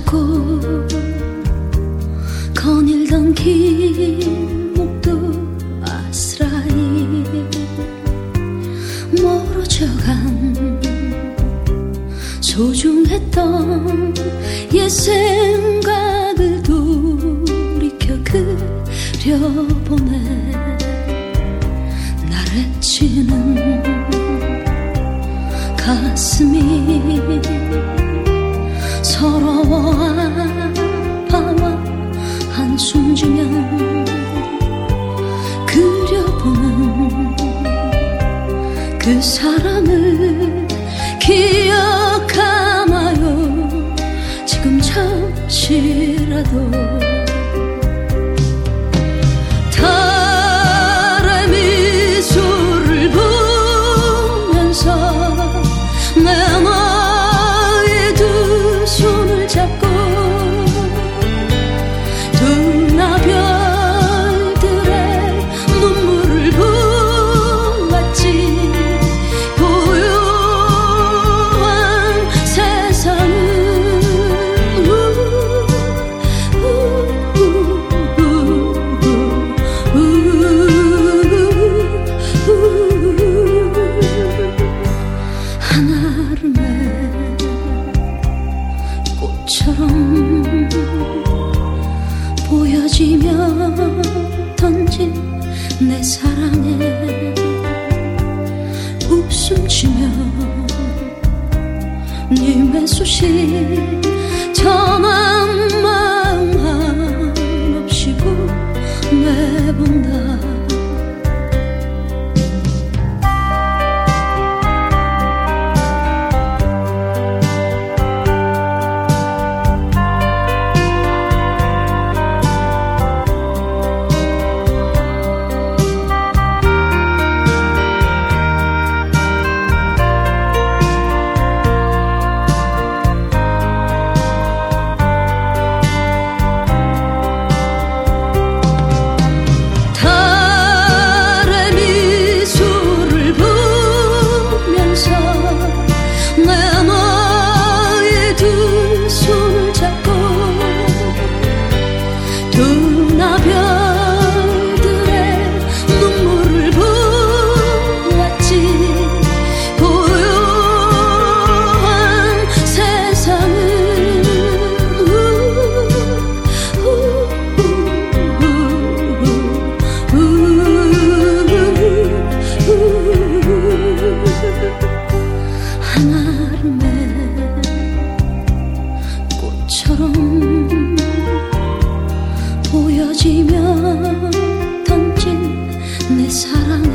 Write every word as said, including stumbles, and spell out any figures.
잡고 거닐던 길목도 아스라이 멀어져간 소중했던 옛 생각을 돌이켜 그려보네. 나를 치는 가슴이 서러워 아파와 한숨 지면 그려보는 그 사람을 기억하나요? 지금 잠시라도 달의 미소를 보면서 내 너의 두 손을 잡고 두나별들의 눈물을 보았지. 고요한 세상은 한아름의 꽃처럼 보여지며 던진 내 사랑에 웃음치며 네 매소시 전한 마음 한없이 보내본다. 한아름의 꽃처럼 보여지며 던진 내 사랑